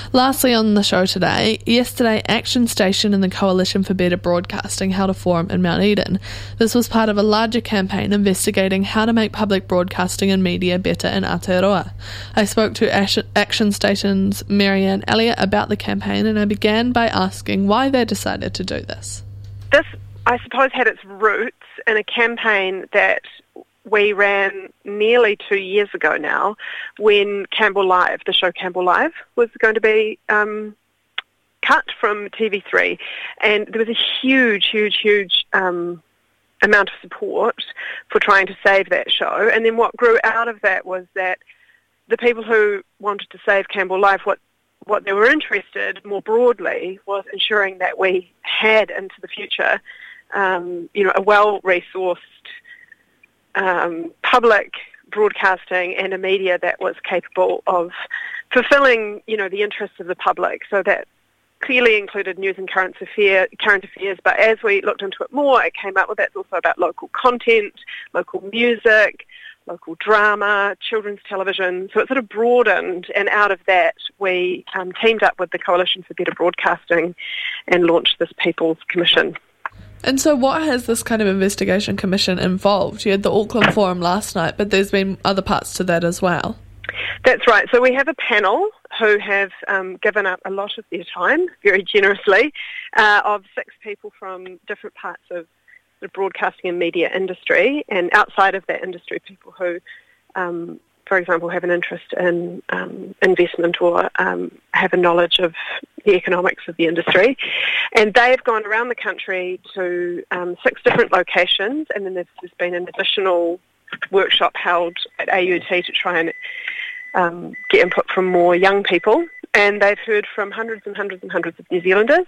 Lastly on the show today, yesterday Action Station and the Coalition for Better Broadcasting held a forum in Mount Eden. This was part of a larger campaign investigating how to make public broadcasting and media better in Aotearoa. I spoke to Action Station's Marianne Elliott about the campaign, and I began by asking why they decided to do this. This, I suppose, had its roots in a campaign that we ran nearly 2 years ago now, when Campbell Live, the show Campbell Live, was going to be cut from TV3. And there was a huge amount of support for trying to save that show. And then what grew out of that was that the people who wanted to save Campbell Live, what they were interested more broadly was ensuring that we had into the future, a well-resourced public broadcasting and a media that was capable of fulfilling, the interests of the public. So that clearly included news and current affairs, but as we looked into it more, it came up with that's also about local content, local music, local drama, children's television. So it sort of broadened, and out of that we teamed up with the Coalition for Better Broadcasting and launched this People's Commission. And so what has this kind of investigation commission involved? You had the Auckland Forum last night, but there's been other parts to that as well. That's right. So we have a panel who have given up a lot of their time, very generously, of 6 people from different parts of the broadcasting and media industry, and outside of that industry, people who, for example, have an interest in investment or have a knowledge of the economics of the industry. And they've gone around the country to 6 different locations, and then there's been an additional workshop held at AUT to try and get input from more young people. And they've heard from hundreds and hundreds and hundreds of New Zealanders,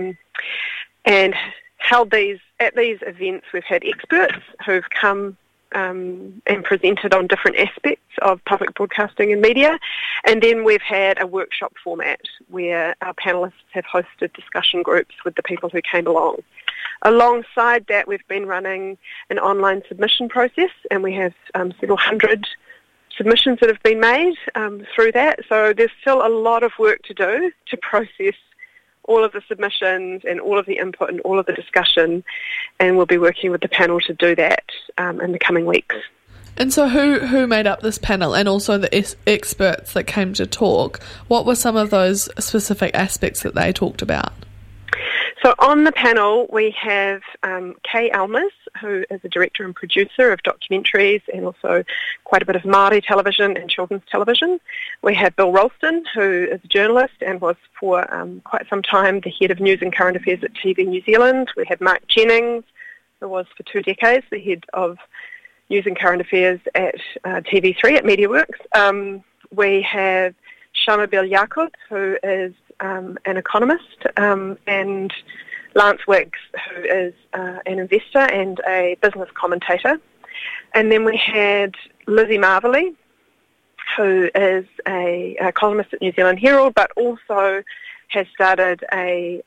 and held at these events. We've had experts who've come and presented on different aspects of public broadcasting and media. And then we've had a workshop format where our panellists have hosted discussion groups with the people who came along. Alongside that, we've been running an online submission process, and we have several hundred submissions that have been made through that. So there's still a lot of work to do to process all of the submissions and all of the input and all of the discussion, and we'll be working with the panel to do that in the coming weeks. And so who made up this panel, and also the experts that came to talk? What were some of those specific aspects that they talked about? So on the panel we have Kay Almers, who is a director and producer of documentaries and also quite a bit of Māori television and children's television. We have Bill Ralston, who is a journalist and was for quite some time the head of news and current affairs at TV New Zealand. We have Mark Jennings, who was for 2 decades the head of news and current affairs at TV3 at MediaWorks. We have Shamabel Yaqub, who is an economist, and Lance Wiggs, who is an investor and a business commentator. And then we had Lizzie Marvelly, who is a columnist at New Zealand Herald, but also has started a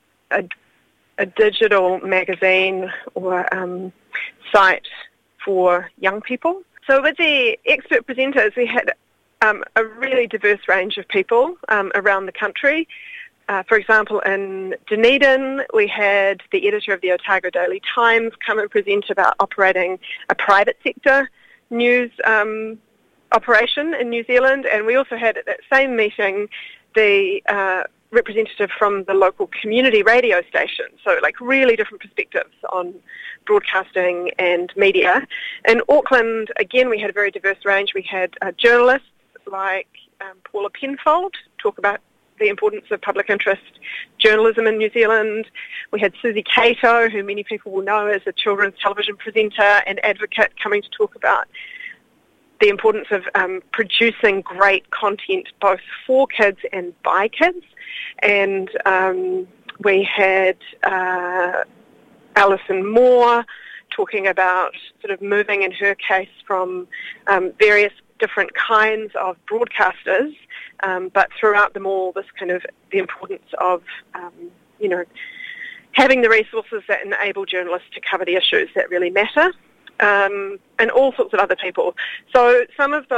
digital magazine or site for young people. So with the expert presenters, we had a really diverse range of people around the country. For example, in Dunedin, we had the editor of the Otago Daily Times come and present about operating a private sector news operation in New Zealand, and we also had at that same meeting the representative from the local community radio station, so like really different perspectives on broadcasting and media. In Auckland, again, we had a very diverse range. We had journalists like Paula Penfold talk about the importance of public interest journalism in New Zealand. We had Susie Cato, who many people will know as a children's television presenter and advocate, coming to talk about the importance of producing great content both for kids and by kids. And we had Alison Moore talking about sort of moving, in her case, from various different kinds of broadcasters, but throughout them all, this kind of the importance of, having the resources that enable journalists to cover the issues that really matter, and all sorts of other people. So some of those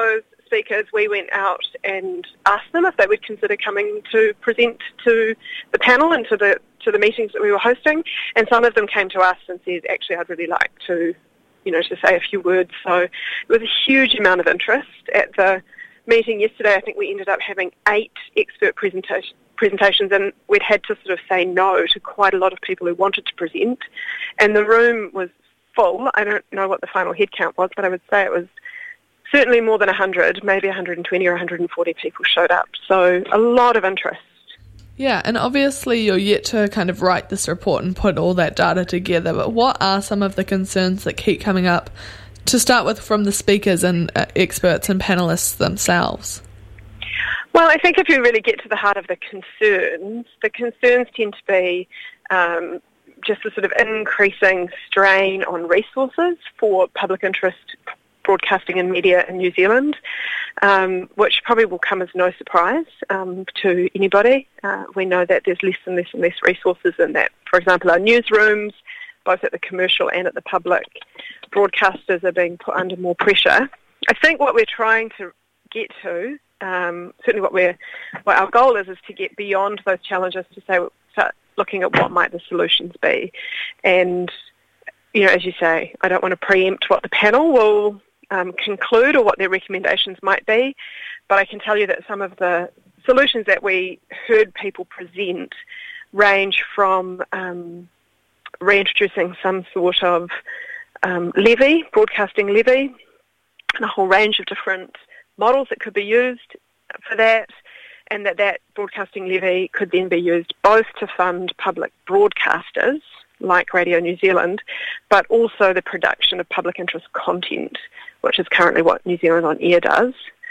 speakers, we went out and asked them if they would consider coming to present to the panel and to the meetings that we were hosting. And some of them came to us and said, actually, I'd really like to say a few words. So it was a huge amount of interest at the meeting yesterday. I think we ended up having 8 expert presentations, and we'd had to sort of say no to quite a lot of people who wanted to present. And the room was full. I don't know what the final head count was, but I would say it was certainly more than 100, maybe 120 or 140 people showed up. So a lot of interest. Yeah, and obviously you're yet to kind of write this report and put all that data together, but what are some of the concerns that keep coming up, to start with, from the speakers and experts and panellists themselves? Well, I think if you really get to the heart of the concerns tend to be just a sort of increasing strain on resources for public interest broadcasting and media in New Zealand, which probably will come as no surprise to anybody. We know that there's less and less and less resources, and that, for example, our newsrooms, both at the commercial and at the public broadcasters, are being put under more pressure. I think what we're trying to get to, certainly what our goal is to get beyond those challenges, to start looking at what might the solutions be. And, as you say, I don't want to preempt what the panel will conclude or what their recommendations might be, but I can tell you that some of the solutions that we heard people present range from reintroducing some sort of levy, broadcasting levy, and a whole range of different models that could be used for that, and that broadcasting levy could then be used both to fund public broadcasters like Radio New Zealand, but also the production of public interest content, which is currently what New Zealand On Air does.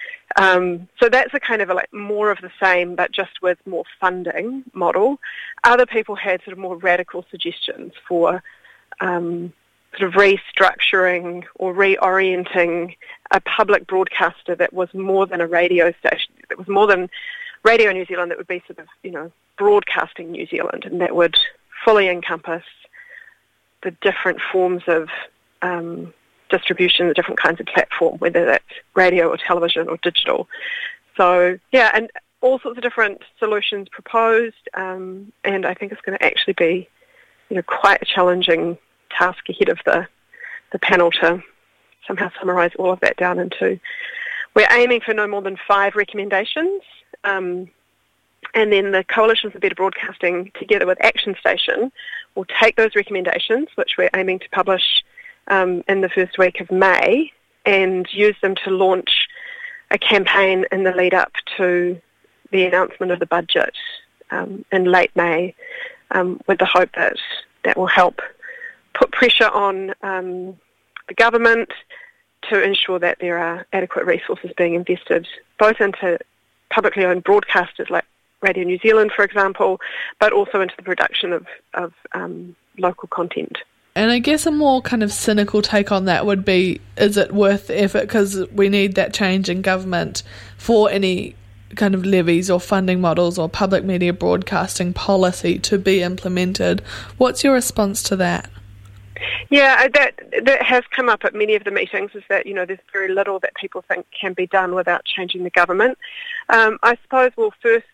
So that's a kind of more of the same, but just with more funding model. Other people had sort of more radical suggestions for sort of restructuring or reorienting a public broadcaster that was more than a radio station, that was more than Radio New Zealand, that would be sort of, broadcasting New Zealand, and that would fully encompass the different forms of distribution, the different kinds of platform, whether that's radio or television or digital. So, yeah, and all sorts of different solutions proposed, and I think it's going to actually be, quite a challenging task ahead of the panel to somehow summarise all of that down into. We're aiming for no more than 5 recommendations, and then the Coalition for Better Broadcasting, together with Action Station, will take those recommendations, which we're aiming to publish in the first week of May, and use them to launch a campaign in the lead up to the announcement of the budget in late May, with the hope that that will help put pressure on the government to ensure that there are adequate resources being invested both into publicly owned broadcasters like Radio New Zealand, for example, but also into the production of local content. And I guess a more kind of cynical take on that would be, is it worth the effort? Because we need that change in government for any kind of levies or funding models or public media broadcasting policy to be implemented. What's your response to that? Yeah, that has come up at many of the meetings, is that, there's very little that people think can be done without changing the government. I suppose we'll first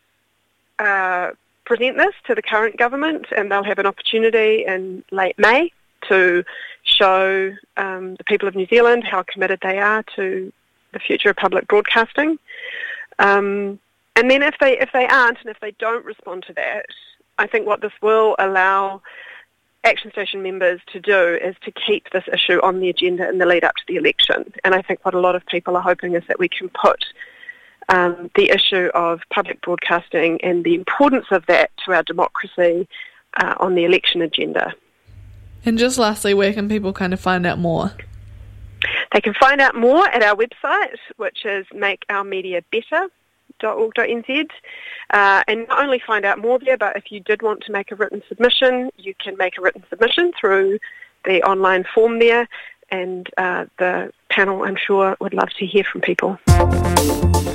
present this to the current government, and they'll have an opportunity in late May to show the people of New Zealand how committed they are to the future of public broadcasting. And then if they aren't, and if they don't respond to that, I think what this will allow Action Station members to do is to keep this issue on the agenda in the lead up to the election. And I think what a lot of people are hoping is that we can put the issue of public broadcasting and the importance of that to our democracy on the election agenda. And just lastly, where can people kind of find out more? They can find out more at our website, which is makeourmediabetter.org.nz, and not only find out more there, but if you did want to make a written submission, you can make a written submission through the online form there, and the panel, I'm sure, would love to hear from people.